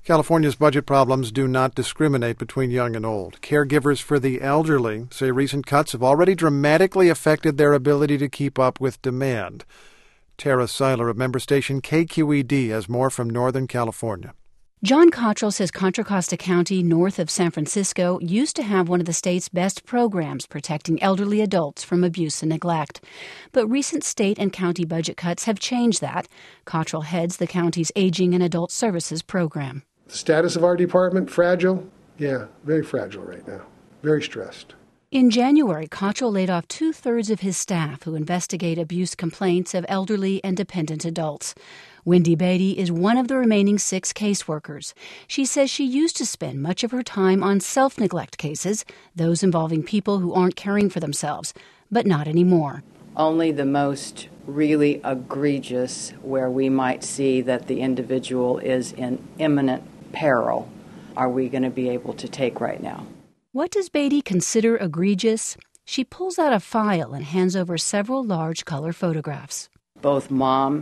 California's budget problems do not discriminate between young and old. Caregivers for the elderly say recent cuts have already dramatically affected their ability to keep up with demand. Tara Seiler of member station KQED has more from Northern California. John Cottrell says Contra Costa County, north of San Francisco, used to have one of the state's best programs protecting elderly adults from abuse and neglect. But recent state and county budget cuts have changed that. Cottrell heads the county's Aging and Adult Services program. The status of our department, fragile? Yeah, very fragile right now. Very stressed. In January, Cottrell laid off 2/3 of his staff who investigate abuse complaints of elderly and dependent adults. Wendy Beatty is one of the remaining 6 caseworkers. She says she used to spend much of her time on self-neglect cases, those involving people who aren't caring for themselves, but not anymore. Only the most really egregious, where we might see that the individual is in imminent peril, are we going to be able to take right now. What does Beatty consider egregious? She pulls out a file and hands over several large color photographs. Both mom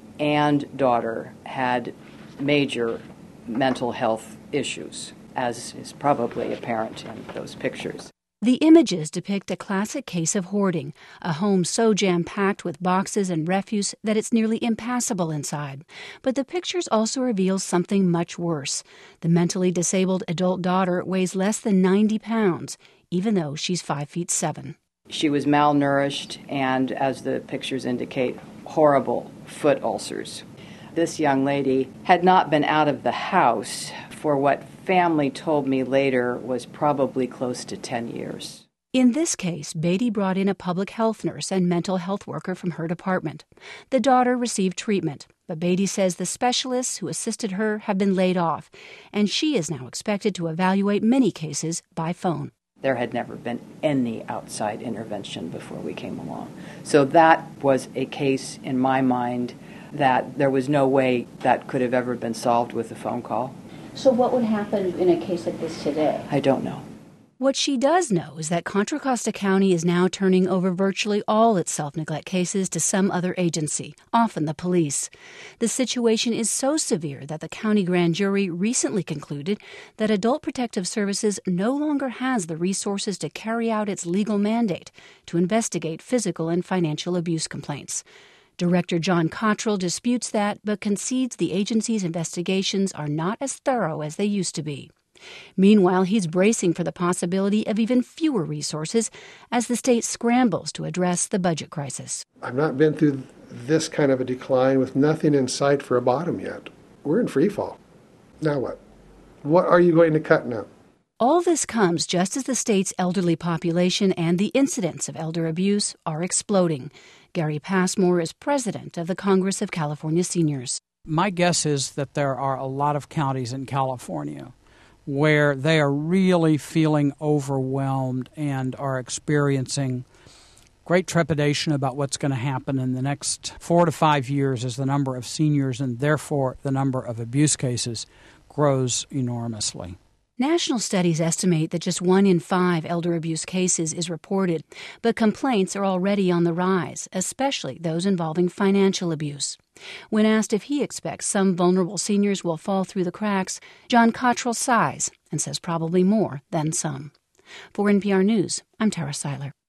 and daughter had major mental health issues, as is probably apparent in those pictures. The images depict a classic case of hoarding, a home so jam-packed with boxes and refuse that it's nearly impassable inside. But the pictures also reveal something much worse. The mentally disabled adult daughter weighs less than 90 pounds, even though she's 5'7". She was malnourished and, as the pictures indicate, horrible foot ulcers. This young lady had not been out of the house for what family told me later was probably close to 10 years. In this case, Beatty brought in a public health nurse and mental health worker from her department. The daughter received treatment, but Beatty says the specialists who assisted her have been laid off, and she is now expected to evaluate many cases by phone. There had never been any outside intervention before we came along. So that was a case in my mind that there was no way that could have ever been solved with a phone call. So what would happen in a case like this today? I don't know. What she does know is that Contra Costa County is now turning over virtually all its self-neglect cases to some other agency, often the police. The situation is so severe that the county grand jury recently concluded that Adult Protective Services no longer has the resources to carry out its legal mandate to investigate physical and financial abuse complaints. Director John Cottrell disputes that, but concedes the agency's investigations are not as thorough as they used to be. Meanwhile, he's bracing for the possibility of even fewer resources as the state scrambles to address the budget crisis. I've not been through this kind of a decline with nothing in sight for a bottom yet. We're in free fall. Now what? What are you going to cut now? All this comes just as the state's elderly population and the incidents of elder abuse are exploding. Gary Passmore is president of the Congress of California Seniors. My guess is that there are a lot of counties in California where they are really feeling overwhelmed and are experiencing great trepidation about what's going to happen in the next 4 to 5 years as the number of seniors and therefore the number of abuse cases grows enormously. National studies estimate that just 1 in 5 elder abuse cases is reported, but complaints are already on the rise, especially those involving financial abuse. When asked if he expects some vulnerable seniors will fall through the cracks, John Cottrell sighs and says probably more than some. For NPR News, I'm Tara Seiler.